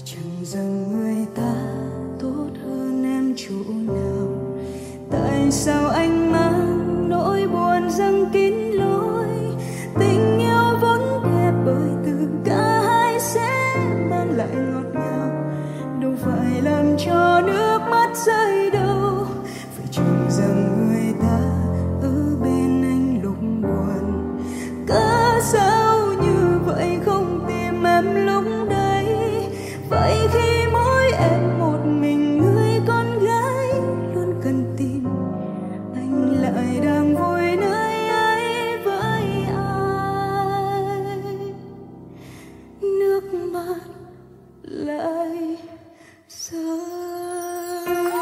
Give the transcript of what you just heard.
chẳng rằng người ta tốt hơn em chỗ nào. Tại sao anh mang nỗi buồn dâng kín lối? Tình yêu vốn đẹp bởi từ cả hai sẽ mang lại ngọt ngào, đâu phải làm cho nước mắt rơi đâu. Phải chẳng rằng người ta ở bên anh lúc buồn, cớ sao như vậy không tìm em lúc đấy? Vậy khi mỗi em một mình, người con gái luôn cần tìm, anh lại đã